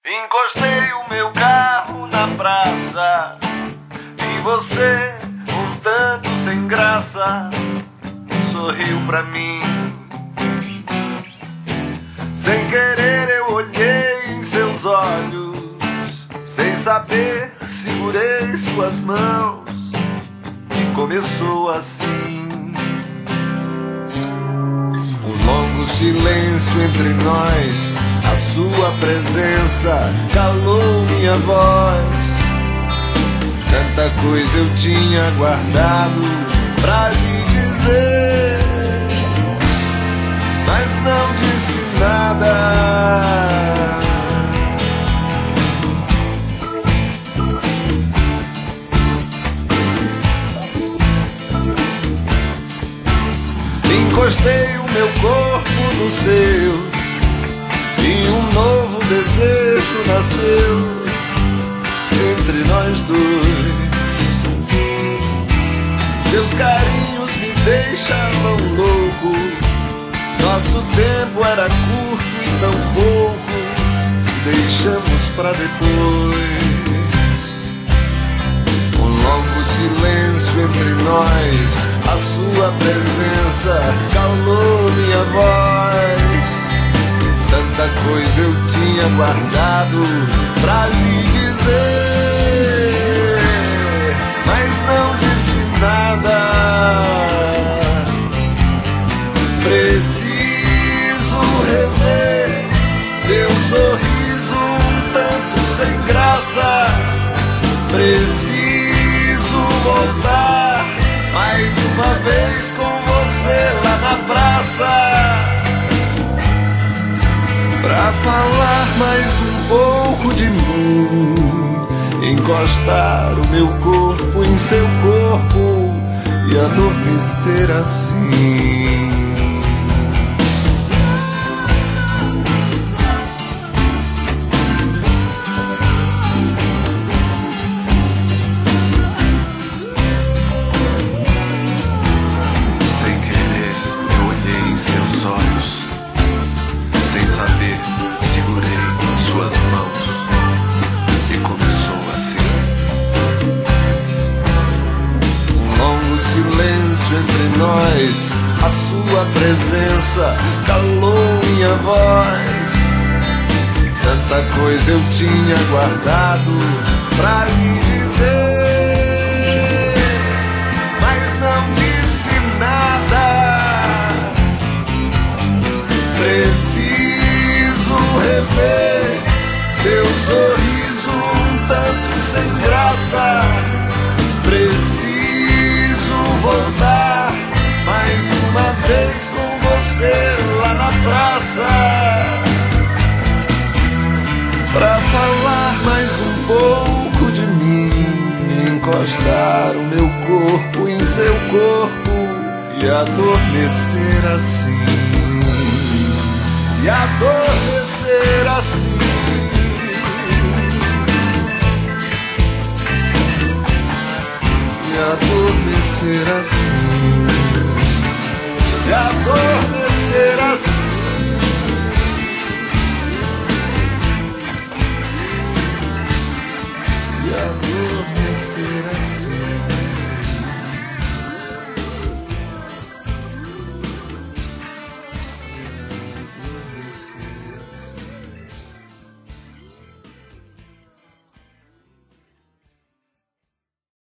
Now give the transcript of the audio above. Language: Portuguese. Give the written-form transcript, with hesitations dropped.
Encostei o meu carro na praça e você, um tanto sem graça, sorriu pra mim. Sem querer eu olhei em seus olhos, sem saber segurei suas mãos e começou assim. Um longo silêncio entre nós, a sua presença calou minha voz. Tanta coisa eu tinha guardado pra lhe dizer, mas não disse nada. Encostei o meu corpo no seu e um novo desejo nasceu entre nós dois. Seus carinhos me deixavam louco, nosso tempo era curto e tão pouco, deixamos pra depois. Um longo silêncio entre nós, a sua presença calou minha voz. Tanta coisa eu tinha guardado pra lhe dizer, mas não disse nada. Preciso rever seu sorriso um tanto sem graça. Preciso voltar mais uma vez com você lá na praça, pra falar mais um pouco de mim, encostar o meu corpo em seu corpo e adormecer assim. Entre nós, a sua presença calou minha voz. Tanta coisa eu tinha guardado pra lhe dizer, mas não disse nada. Preciso rever seu sorriso um tanto sem graça. Preciso voltar mais uma vez com você lá na praça, pra falar mais um pouco de mim, encostar o meu corpo em seu corpo e adormecer assim, e adormecer assim.